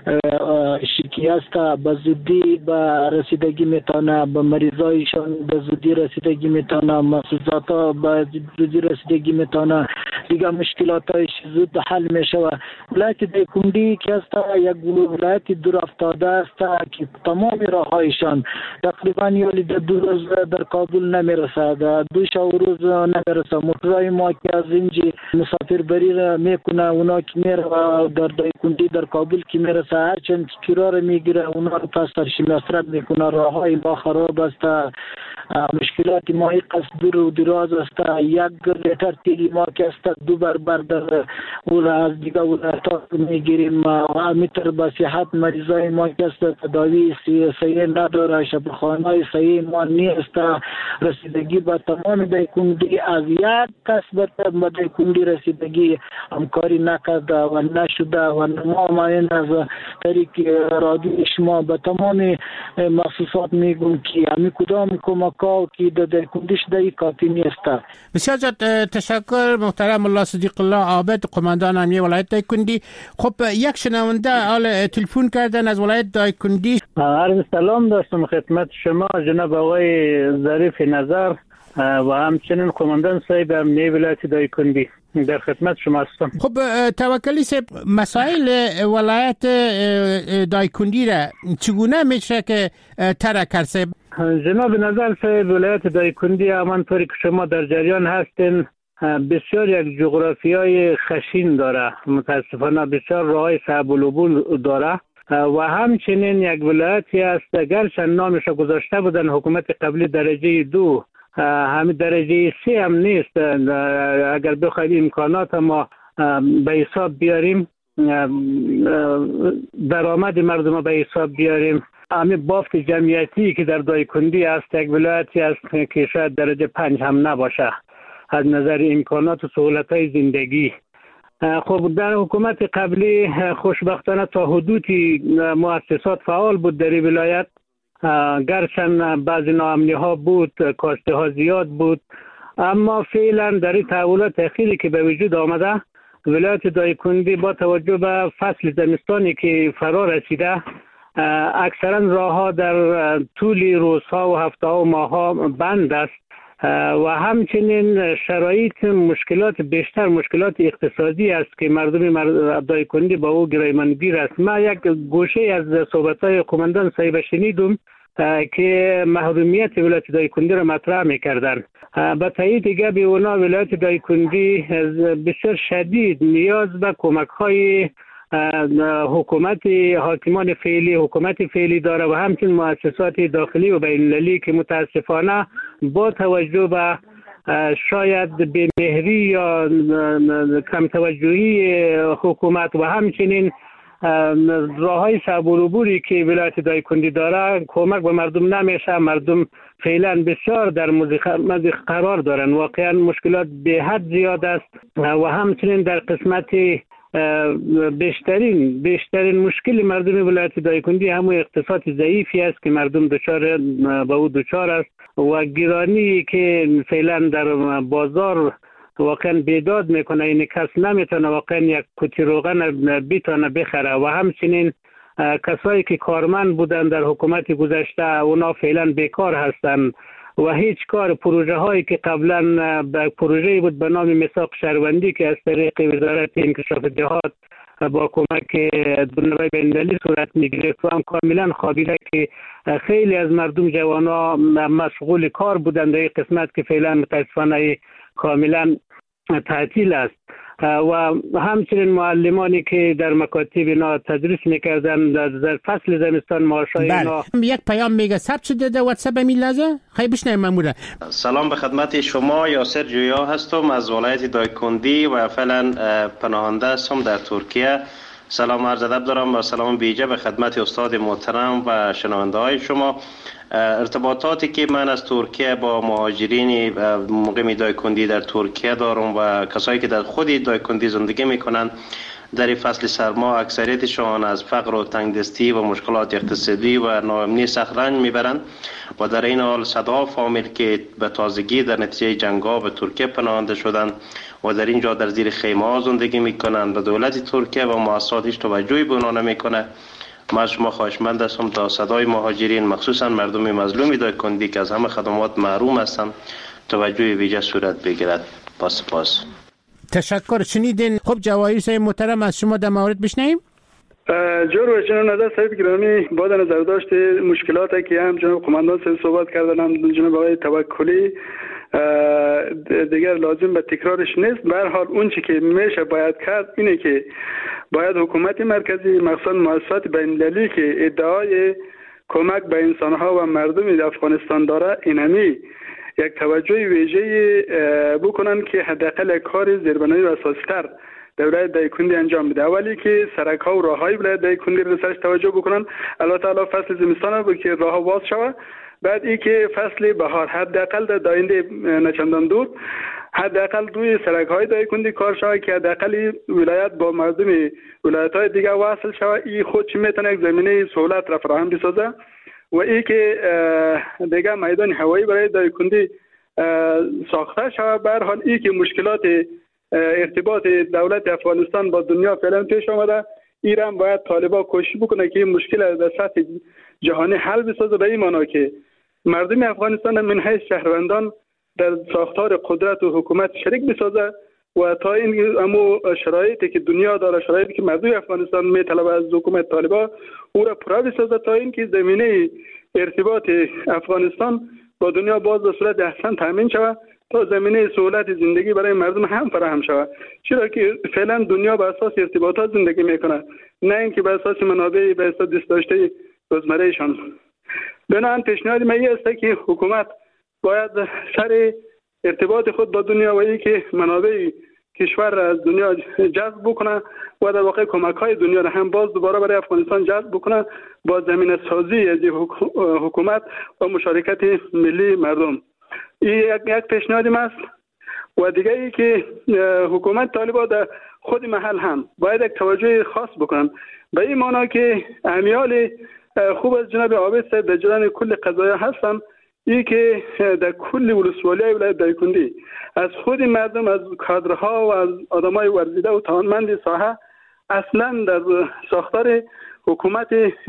شکی است به زودی به رسیدگی میتونه به مریضایشان به زودی رسیدگی میتونه مسئولات ها به زودی رسیدگی میتونه دیگه مشکلات هایش زود حل میشه. ولایت دایکندی که است یک ولایت دور افتاده است که تمام راه هایشان تقریبا یالی دو روز در کابل نمیرسه دو روز نمیرسه. موتورای ما که از اینجا مسافر بری میکنه اونا که میره در دایکندی در کابل که میرسه هرچند کرار میگیره اونا رو پس ترشی مصرف میکنه. راه های ما خراب است مشکلات ما قصد دور و دراز است. یک لیتر تیل ما که است دو برابر در اون از دیگه ولایت میگیریم میتر به صحت مریضای ما که است تداوی صحیح نداره شفاخانه صحیح ما نیست. رسیدگی به تمام دایکندی از یک کس به دایکندی رسیدگی همکاری نکرده و نشده و ما از طریق رادیو شما به تمام مؤسسات میگم که همین کدام کمک‌ها که در دایکندی شده کافی نیست. بسیار زیاد تشکر محترم الله صدیق الله عابد قماندان امنیه ولایت دایکندی. خب یک شنونده حال تلفن کردن از ولایت دایکندی. عرض سلام داشتم خدمت شما جناب آقای ظریف نظر و همچنین قماندان صاحب امنیه ولایت دایکندی در خدمت شما هستم. خب توکلی صاحب مسائل ولایت دایکندی را چگونه میشه که ترک کرد؟ جناب نظر صاحب ولایت دایکندی همانطوری که شما در جریان هستین بسیار یک جغرافیای خشین داره، متاسفانه بسیار راههای صعب العبور داره و همچنین یک ولایتی است گرچه نامش گذاشته بودن حکومت قبلی درجه 2 همین درجه 3 هم نیست. اگر بخواید امکانات ما به حساب بیاریم درآمد مردم به حساب بیاریم همین بافت جمعیتی که در دایکندی است یک ولایتی است که شاید درجه 5 هم نباشه از نظر امکانات و سهولت‌های زندگی. خب در حکومت قبلی خوشبختانه تا حدودی مؤسسات فعال بود در این ولایت گرچند بعضی ناامنی ها بود کاسته ها زیاد بود اما فعلا در این تحولات اخیری که به وجود آمده ولایت دایکندی با توجه به فصل زمستانی که فرا رسیده اکثرا راه ها در طول روزها و هفته ها و ماه ها بند است و همچنین شرایط مشکلات بیشتر مشکلات اقتصادی است که مردم دایکندی با او گرایمانگیر است. ما یک گوشه از صحبت‌های قماندان صاحب شنیدم که محرومیت ولایت دایکندی را مطرح می‌کردند. به تایید گپ اونا ولایت دایکندی بسیار شدید نیاز به کمک‌های حکومت حاکمان فعلی حکومت فعلی داره و همچنین مؤسسات داخلی و بین‌المللی که متاسفانه با توجه به شاید بی‌مهری یا کم توجهی حکومت و همچنین راههای صعب العبوری که ولایت دایکندی داره کمک به مردم نمیشه. مردم فعلا بسیار در مضیق قرار دارن، واقعا مشکلات به حد زیاد است و همچنین در قسمت بیشترین مشکل مردم ولایت دایکندی همون اقتصاد ضعیفی است که مردم با او دچار است و گرانی که فعلا در بازار واقعا بیداد میکنه. این کس نمیتونه واقعا یک کتی روغن بتونه بخره و همچنین کسایی که کارمند بودن در حکومت گذشته اونا فعلا بیکار هستند و هیچ کار پروژه هایی که قبلا پروژه‌ای بود به نام میثاق شهروندی که از طریق وزارت انکشاف جهات با کمک بنیاد بین‌المللی صورت میگرفت و هم کاملا خوابیده که خیلی از مردم جوانا مشغول کار بودند در این قسمت که فعلا متاسفانه کاملا تعطیل است و همچنین معلمانی که در مکاتب اینا تدریس میکردن در فصل زمستان معاشای اینا. یک پیام میگه ثبت شده در واتساپ میلازه خیلی بشنویم مامورا. سلام به خدمت شما، یاسر جویا هستم از ولایت دایکندی و فعلا پناهنده هستم در ترکیه. سلام عرض ادب دارم و سلام ویژه به خدمت استاد محترم و شنونده های شما. ارتباطاتی که من از ترکیه با مهاجرین مقیم دایکندی در ترکیه دارم و کسایی که در خود دایکندی زندگی میکنن در این فصل سرما اکثریتشان از فقر و تنگدستی و مشکلات اقتصادی و ناامنی سخت رنج میبرند و در این حال صدها فامیل که به تازگی در نتیجه جنگ‌ها به ترکیه پناهنده شدند و در اینجا در زیر خیمه‌ها زندگی میکنند و دولت ترکیه و مؤسسات هیچ توجهی به آنها نمیکنه. من شما خواهشمند هستم تا صدای مهاجرین مخصوصا مردم مظلوم دایکندی که از همه خدمات محروم هستند توجه ویژه صورت بگیرد. سپاس. تشکر. شنیدین. خب جواهری صاحب محترم از شما در مورد بشنویم. جور و جناب صاحب گرامی با نظر داشت مشکلاتی که هم جناب قماندان صاحب صحبت کردن هم جناب آقای توکلی دیگر لازم به تکرارش نیست. به هر حال اون چی که میشه باید کرد اینه که باید حکومت مرکزی مخصوصا مؤسسات بین‌المللی که ادعای کمک به انسانها و مردم افغانستان داره اینمی یک توجه ویژه بکنن که حداقل کار زیربنایی و اساسی‌تر در ولایت دایکندی انجام بده. اولی که سرک‌ها و راه‌های ولایت دایکندی رو سرش توجه بکنن. الله تعالی فصل زمستان بود که راه‌ها باز شود. بعد ای که فصل بهار حداقل در آینده نچندان دور حداقل روی سرک‌های دایکندی کار شود که حداقل ولایت با مردم ولایت‌های دیگه وصل شود. این خود چی میتونه یک زمینه سهولت را فراهم بسازه و ای که دیگه میدان هوایی برای دایکندی ساخته شود. به هر حال ای که مشکلات ارتباط دولت افغانستان با دنیا فعلا پیش آمده ایران باید طالبان کوشش بکنه که این مشکل در سطح جهانی حل بسازه به این معنا که مردم افغانستان من حیث شهروندان در ساختار قدرت و حکومت شریک بسازه و تا این امو شرایطی که دنیا داره شرایطی که مردم افغانستان میطلبه از حکومت طالبان او را پورا بسازه تا اینکه زمینه ارتباط افغانستان با دنیا باز به صورت احسن تامین شود تا زمینه سهولت زندگی برای مردم هم فراهم شود. چرا که فعلا دنیا بر اساس ارتباطات زندگی میکنه نه اینکه بر اساس منابع به اساس دست داشته روزمرهشان. بنابراین پیشنهاد من است که حکومت باید سر ارتباط خود با دنیا و اینکه منابع کشور از دنیا جذب بکنه و در واقع کمک‌های دنیا را هم باز دوباره برای افغانستان جذب بکنه با زمینه سازی از حکومت و مشارکت ملی مردم. این یک پیشنهاد است. و دیگه ای که حکومت طالبان در خود محل هم باید یک توجه خاص بکنن به این معنا که امیال خوب از جناب عابد صاحب در جریان کل قضایا هستن ای که در کل ولسوالی ولایت دایکندی از خود مردم از کادرها و از آدمای ورزیده و توانمند ساحه اصلا در ساختار حکومت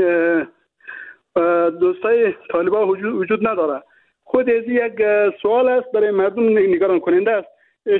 دوستای طالبان وجود نداره. خود از یک سوال است برای مردم نگران کننده است